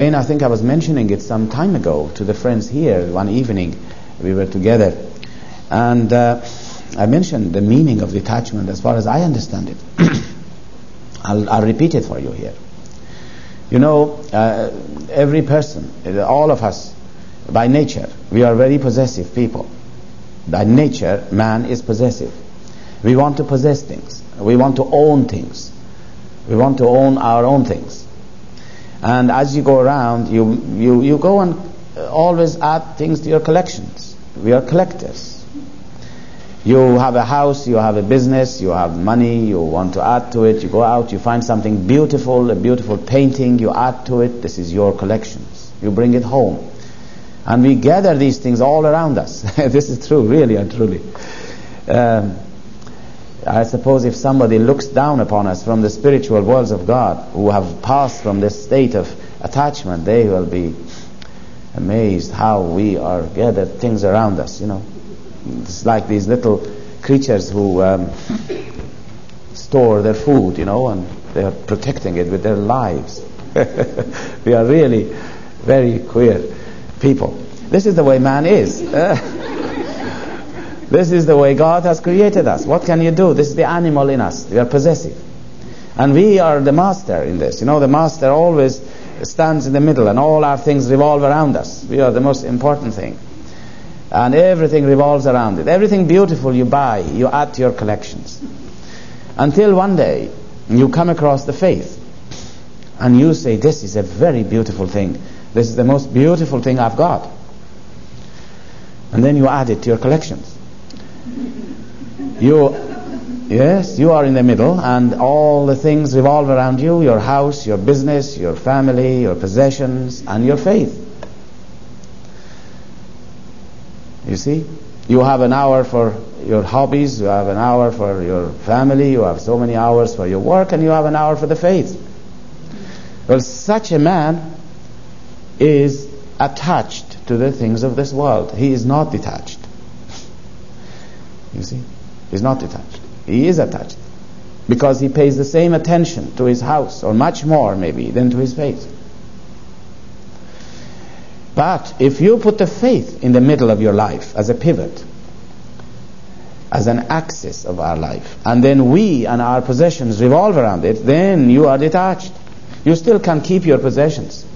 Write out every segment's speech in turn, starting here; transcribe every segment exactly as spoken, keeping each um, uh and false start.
And I think I was mentioning it some time ago to the friends here. One evening we were together, and uh, I mentioned the meaning of detachment as far as I understand it. I'll, I'll repeat it for you here. You know, uh, every person, all of us, by nature, we are very possessive people. By nature, man is possessive. We want to possess things. We want to own things. We want to own our own things. And as you go around, you you, you go and always add things to your collections. We are collectors. You have a house, you have a business, you have money, you want to add to it. You go out, you find something beautiful, a beautiful painting, you add to it. This is your collections. You bring it home. And we gather these things all around us. This is true, really and truly. Um, I suppose if somebody looks down upon us from the spiritual worlds of God, who have passed from this state of attachment, they will be amazed how we are gathered things around us, you know. It's like these little creatures who um, store their food, you know, and they are protecting it with their lives. We are really very queer people. This is the way man is. This is the way God has created us. What can you do? This is the animal in us. We are possessive. And we are the master in this. You know, the master always stands in the middle and all our things revolve around us. We are the most important thing. And everything revolves around it. Everything beautiful you buy, you add to your collections. Until one day, you come across the faith. And you say, this is a very beautiful thing. This is the most beautiful thing I've got. And then you add it to your collections. You, yes, you are in the middle, and all the things revolve around you, your house, your business, your family, your possessions, and your faith. You see? You have an hour for your hobbies, you have an hour for your family, you have so many hours for your work, and you have an hour for the faith. Well, such a man is attached to the things of this world. He is not detached. You see? He's not detached. He is attached. Because he pays the same attention to his house, or much more maybe, than to his faith. But if you put the faith in the middle of your life as a pivot, as an axis of our life, and then we and our possessions revolve around it, then you are detached. You still can keep your possessions.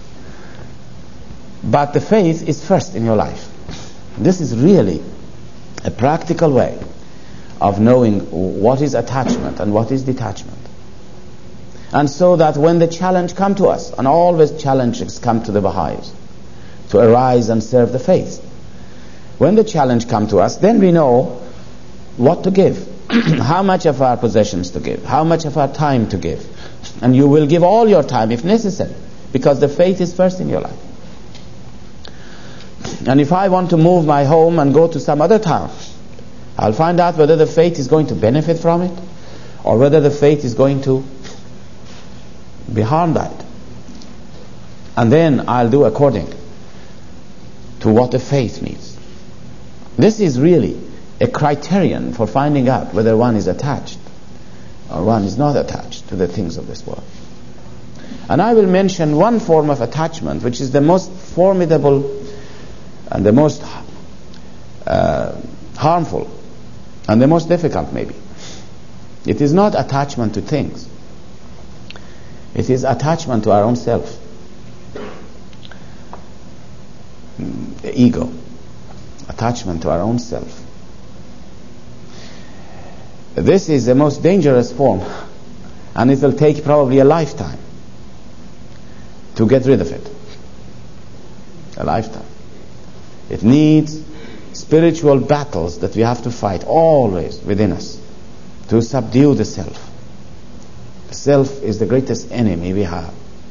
But the faith is first in your life. This is really a practical way of knowing what is attachment and what is detachment. And so that when the challenge comes to us, and always challenges come to the Baha'is, to arise and serve the faith. When the challenge comes to us, then we know what to give, how much of our possessions to give, how much of our time to give. And you will give all your time if necessary, because the faith is first in your life. And if I want to move my home and go to some other town, I'll find out whether the faith is going to benefit from it, or whether the faith is going to be harmed by it. And then I'll do according to what the faith needs. This is really a criterion for finding out whether one is attached or one is not attached to the things of this world. And I will mention one form of attachment which is the most formidable and the most uh, harmful and the most difficult maybe. It is not attachment to things. It is attachment to our own self. The ego. Attachment to our own self. This is the most dangerous form, and it will take probably a lifetime to get rid of it. A lifetime. It needs spiritual battles that we have to fight always within us to subdue the self. The self is the greatest enemy we have.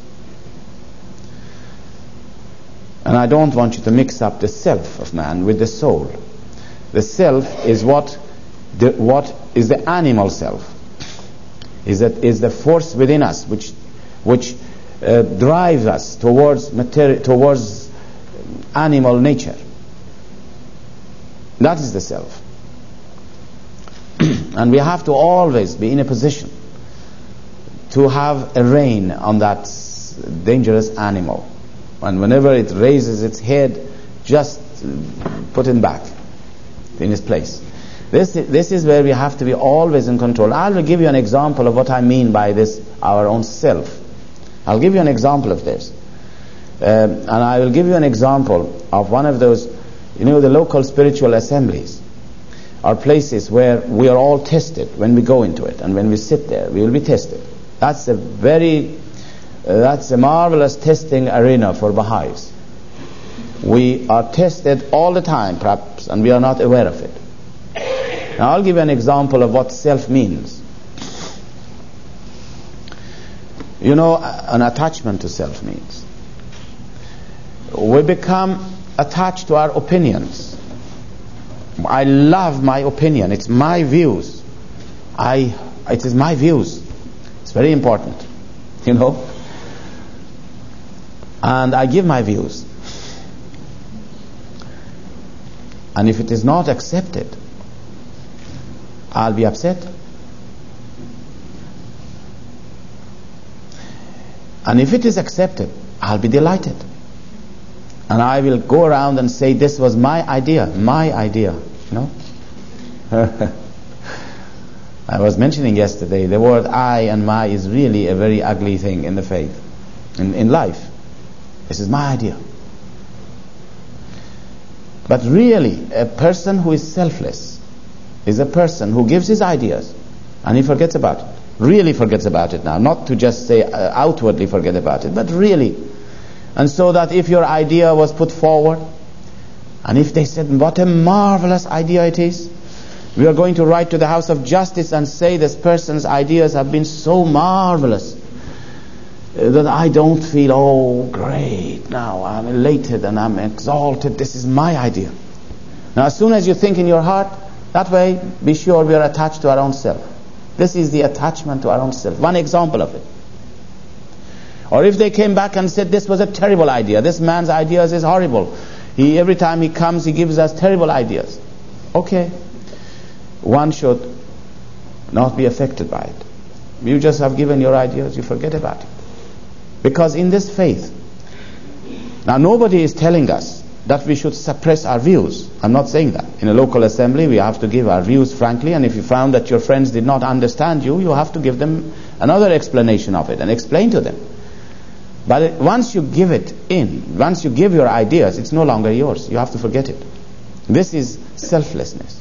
And I don't want you to mix up the self of man with the soul. The self is what the, what is the animal self. Is that is the force within us which which uh, drives us towards materi- towards animal nature. That is the self. And we have to always be in a position to have a rein on that dangerous animal. And whenever it raises its head, just put it back in its place. This, this is where we have to be always in control. I will give you an example of what I mean by this, our own self. I'll give you an example of this. Um, and I will give you an example of one of those, you know, the local spiritual assemblies are places where we are all tested when we go into it. And when we sit there, we will be tested. That's a very, uh, that's a marvelous testing arena for Baha'is. We are tested all the time, perhaps, and we are not aware of it. Now I'll give you an example of what self means. You know, an attachment to self means we become attached to our opinions. I love my opinion. It's my views. I, it is my views. It's very important, you know. And I give my views. And if it is not accepted, I'll be upset. And if it is accepted, I'll be delighted. And I will go around and say, this was my idea, my idea, you know. I was mentioning yesterday, the word I and my is really a very ugly thing in the faith, in, in life. This is my idea. But really, a person who is selfless is a person who gives his ideas and he forgets about it. Really forgets about it now. Not to just say uh, outwardly forget about it, but really. And so that if your idea was put forward, and if they said, what a marvelous idea it is, we are going to write to the House of Justice and say this person's ideas have been so marvelous uh, that I don't feel, oh great, now I'm elated and I'm exalted, this is my idea. Now as soon as you think in your heart, that way, be sure we are attached to our own self. This is the attachment to our own self. One example of it. Or if they came back and said, this was a terrible idea, this man's ideas is horrible, he every time he comes he gives us terrible ideas. Okay, one should not be affected by it. You just have given your ideas, you forget about it. Because in this faith, now nobody is telling us that we should suppress our views. I'm not saying that. In a local assembly we have to give our views frankly, and if you found that your friends did not understand you, you have to give them another explanation of it and explain to them. But it, once you give it in, once you give your ideas, it's no longer yours. You have to forget it. This is selflessness.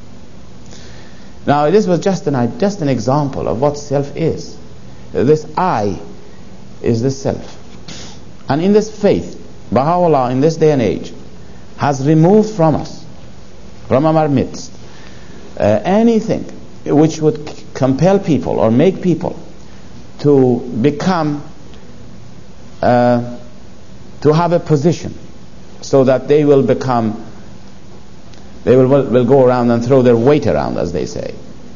Now this was just an, just an example of what self is. This I is the self. And in this faith, Baha'u'llah in this day and age has removed from us, from our midst, uh, anything which would c- compel people or make people to become uh, to have a position so that they will become they will, will will go around and throw their weight around, as they say.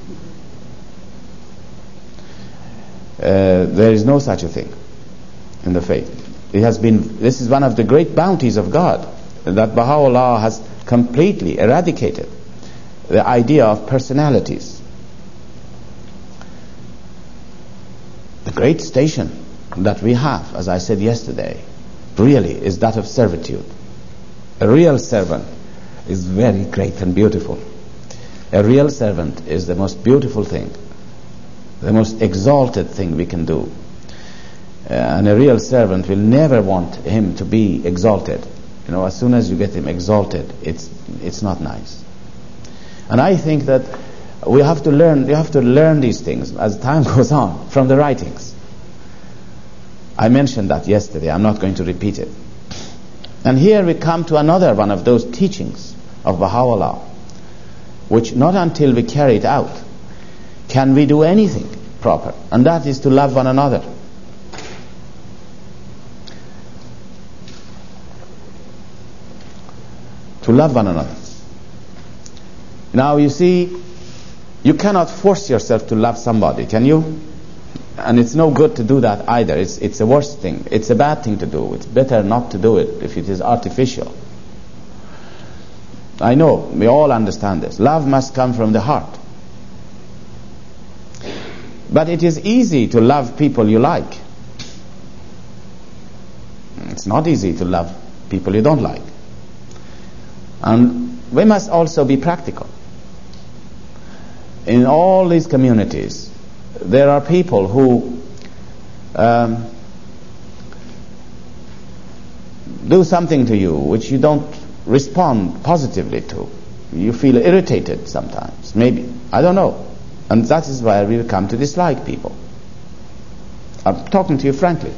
Uh, there is no such a thing in the faith. It has been, this is one of the great bounties of God, that Baha'u'llah has completely eradicated the idea of personalities. The great station that we have, as I said yesterday, really is that of servitude. A real servant is very great and beautiful. A real servant is the most beautiful thing, the most exalted thing we can do. Uh, and a real servant will never want him to be exalted. You know, as soon as you get him exalted, it's it's not nice. And I think that we have to learn. You have to learn these things as time goes on from the writings. I mentioned that yesterday. I'm not going to repeat it. And here we come to another one of those teachings of Baha'u'llah, which not until we carry it out can we do anything proper, and that is to love one another. To love one another. Now you see, you cannot force yourself to love somebody, can you? And it's no good to do that either. It's it's a worse thing. It's a bad thing to do. It's better not to do it if it is artificial. I know, we all understand this. Love must come from the heart. But it is easy to love people you like. It's not easy to love people you don't like. And we must also be practical. In all these communities, there are people who um, do something to you which you don't respond positively to. You feel irritated sometimes, maybe. I don't know. And that is why we come to dislike people. I'm talking to you frankly.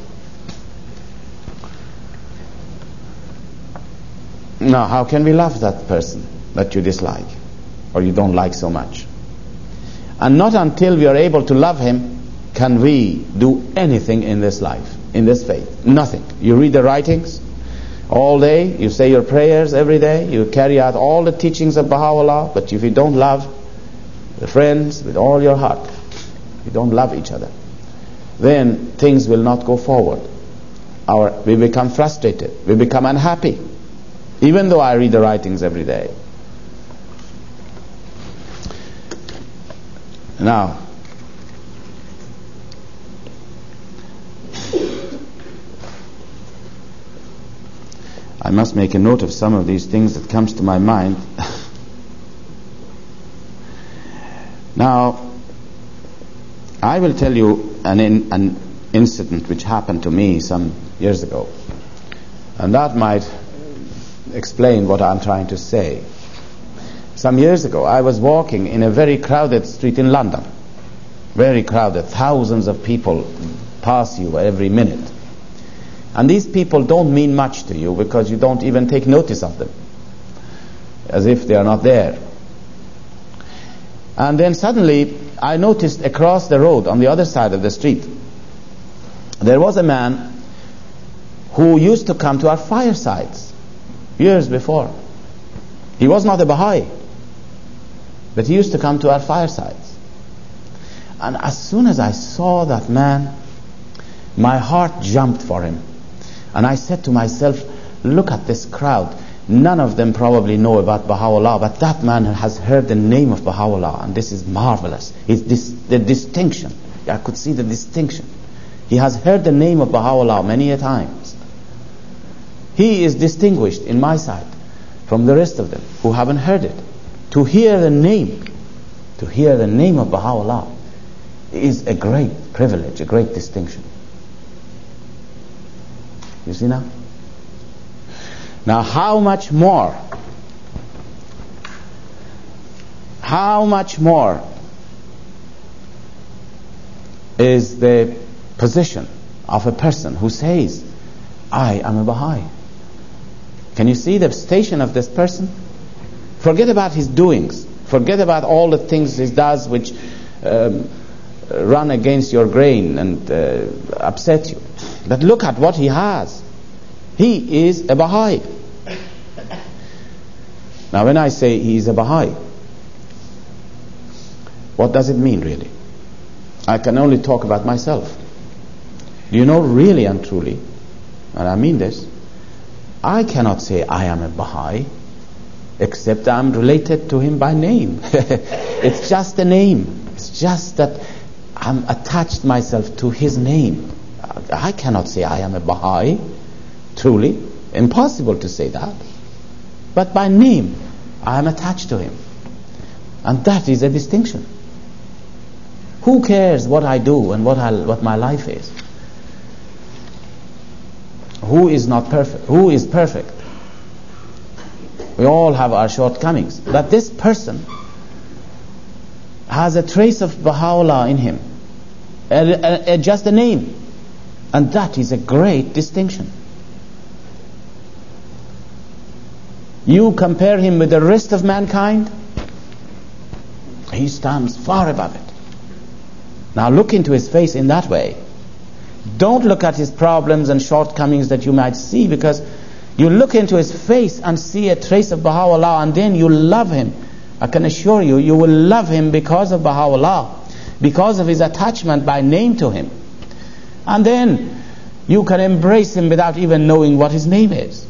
Now, how can we love that person that you dislike or you don't like so much? And not until we are able to love him can we do anything in this life, in this faith. Nothing. You read the writings all day, you say your prayers every day, you carry out all the teachings of Baha'u'llah, but if you don't love the friends with all your heart, you don't love each other, then things will not go forward. Our, we become frustrated, we become unhappy, even though I read the writings every day. Now, I must make a note of some of these things that comes to my mind. Now, I will tell you an, in, an incident which happened to me some years ago, and that might explain what I'm trying to say. Some years ago, I was walking in a very crowded street in London. Very crowded. Thousands of people pass you every minute. And these people don't mean much to you because you don't even take notice of them, as if they are not there. And then suddenly, I noticed across the road, on the other side of the street, there was a man who used to come to our firesides years before. He was not a Baha'i, but he used to come to our firesides. And as soon as I saw that man, my heart jumped for him. And I said to myself, look at this crowd. None of them probably know about Baha'u'llah, but that man has heard the name of Baha'u'llah, and this is marvelous. It's this, the distinction. I could see the distinction. He has heard the name of Baha'u'llah many a times. He is distinguished in my sight from the rest of them who haven't heard it. To hear the name, to hear the name of Baha'u'llah is a great privilege, a great distinction. You see now? Now how much more, how much more is the position of a person who says, I am a Baha'i? Can you see the station of this person? Forget about his doings. Forget about all the things he does which um, run against your grain and uh, upset you. But look at what he has. He is a Baha'i. Now when I say he is a Baha'i, what does it mean really? I can only talk about myself. Do you know really and truly, and I mean this, I cannot say I am a Baha'i except I am related to him by name. It's just a name. It's just that I'm attached myself to his name. I cannot say I am a Baha'i, truly. Impossible to say that. But by name, I am attached to him. And that is a distinction. Who cares what I do and what I, what my life is? Who is not perfect? Who is perfect? We all have our shortcomings. But this person has a trace of Baha'u'llah in him. A, a, a, just a name. And that is a great distinction. You compare him with the rest of mankind, he stands far above it. Now look into his face in that way. Don't look at his problems and shortcomings that you might see, because you look into his face and see a trace of Baha'u'llah, and then you love him. I can assure you, you will love him because of Baha'u'llah, because of his attachment by name to him. And then you can embrace him without even knowing what his name is.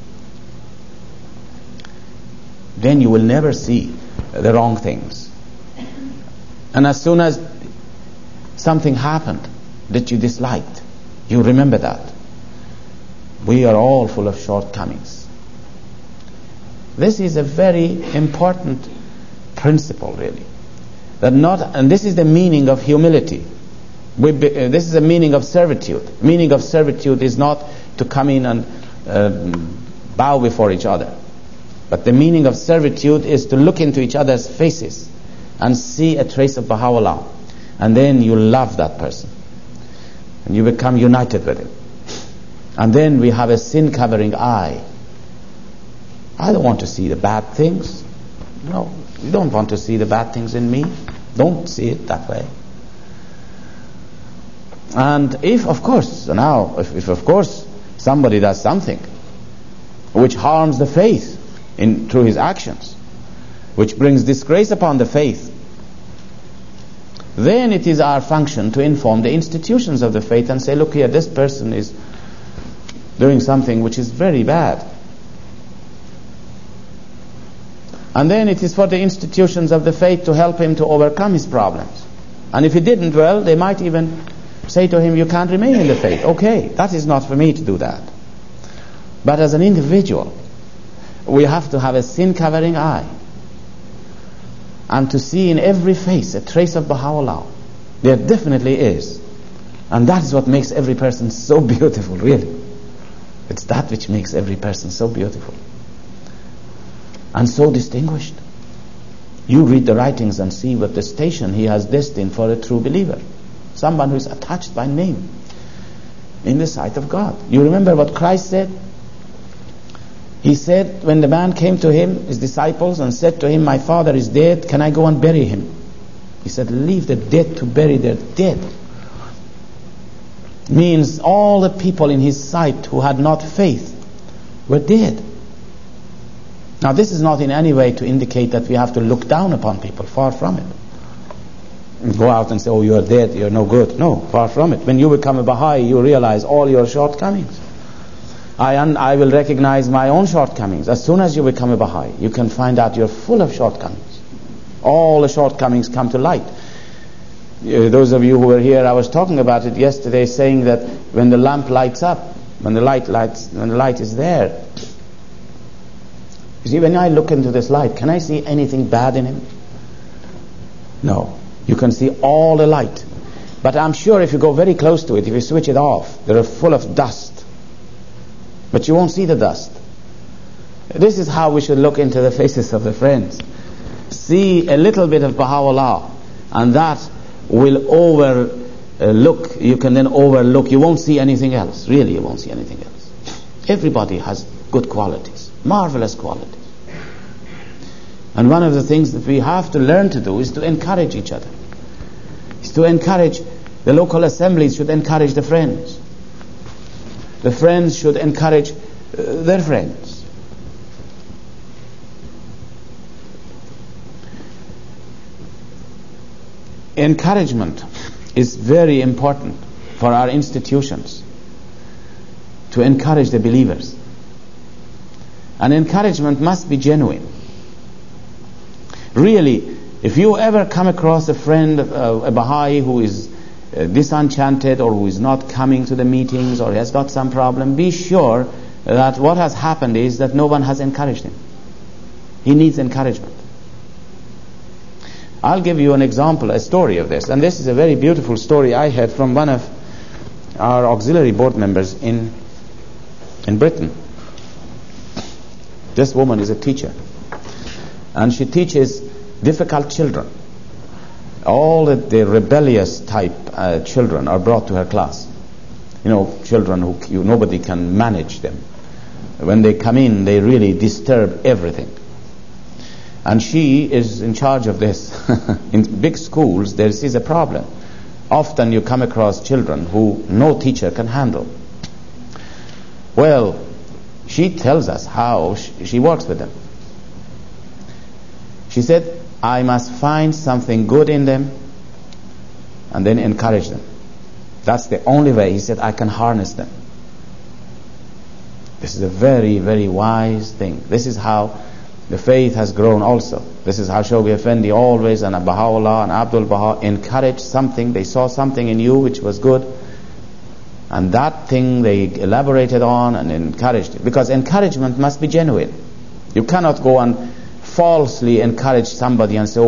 Then you will never see the wrong things. And as soon as something happened that you disliked, you remember that. We are all full of shortcomings. This is a very important principle, really. That not, and this is the meaning of humility. We be, uh, this is the meaning of servitude. Meaning of servitude is not to come in and um, bow before each other. But the meaning of servitude is to look into each other's faces and see a trace of Baha'u'llah. And then you love that person. And you become united with him. And then we have a sin-covering eye. I don't want to see the bad things. No, you don't want to see the bad things in me. Don't see it that way. And if, of course, now, if, if of course somebody does something which harms the faith in through his actions, which brings disgrace upon the faith, then it is our function to inform the institutions of the faith and say, look here, this person is doing something which is very bad. And then it is for the institutions of the faith to help him to overcome his problems. And if he didn't, well, they might even say to him, you can't remain in the faith. Okay, that is not for me to do that. But as an individual, we have to have a sin-covering eye and to see in every face a trace of Baha'u'llah. There definitely is. And that is what makes every person so beautiful, really. It's that which makes every person so beautiful and so distinguished. You read the writings and see what the station he has destined for a true believer. Someone who is attached by name in the sight of God. You remember what Christ said? He said, when the man came to him, his disciples, and said to him, my father is dead, can I go and bury him? He said, leave the dead to bury their dead. Means all the people in his sight who had not faith were dead. Now this is not in any way to indicate that we have to look down upon people. Far from it. And go out and say, oh, you are dead, you are no good. No, far from it. When you become a Baha'i, you realize all your shortcomings. I, un- I will recognize my own shortcomings. As soon as you become a Baha'i, you can find out you're full of shortcomings. All the shortcomings come to light. Uh, those of you who were here, I was talking about it yesterday, saying that when the lamp lights up, when the light lights, when the light is there, you see, when I look into this light, can I see anything bad in him? No. You can see all the light. But I'm sure if you go very close to it, if you switch it off, they're full of dust. But you won't see the dust. This is how we should look into the faces of the friends. See a little bit of Baha'u'llah, and that will overlook, you can then overlook, you won't see anything else. Really, you won't see anything else. Everybody has good qualities, marvelous qualities. And one of the things that we have to learn to do is to encourage each other. Is to encourage, the local assemblies should encourage the friends. The friends should encourage uh, their friends. Encouragement is very important for our institutions to encourage the believers. And encouragement must be genuine. Really, if you ever come across a friend, uh, a Baha'i who is uh, disenchanted or who is not coming to the meetings or has got some problem, be sure that what has happened is that no one has encouraged him. He needs encouragement. I'll give you an example, a story of this. And this is a very beautiful story I heard from one of our auxiliary board members in in Britain. This woman is a teacher. And she teaches difficult children. All the, the rebellious type uh, children are brought to her class. You know, children who you, nobody can manage them. When they come in, they really disturb everything. And she is in charge of this. In big schools, there is a problem. Often you come across children who no teacher can handle. Well, she tells us how she, she works with them. She said, I must find something good in them and then encourage them. That's the only way, he said, I can harness them. This is a very, very wise thing. This is how the faith has grown also. This is how Shoghi Effendi always, and Baha'u'llah and Abdul Baha encouraged something. They saw something in you which was good. And that thing they elaborated on and encouraged it. Because encouragement must be genuine. You cannot go and falsely encourage somebody and say, oh,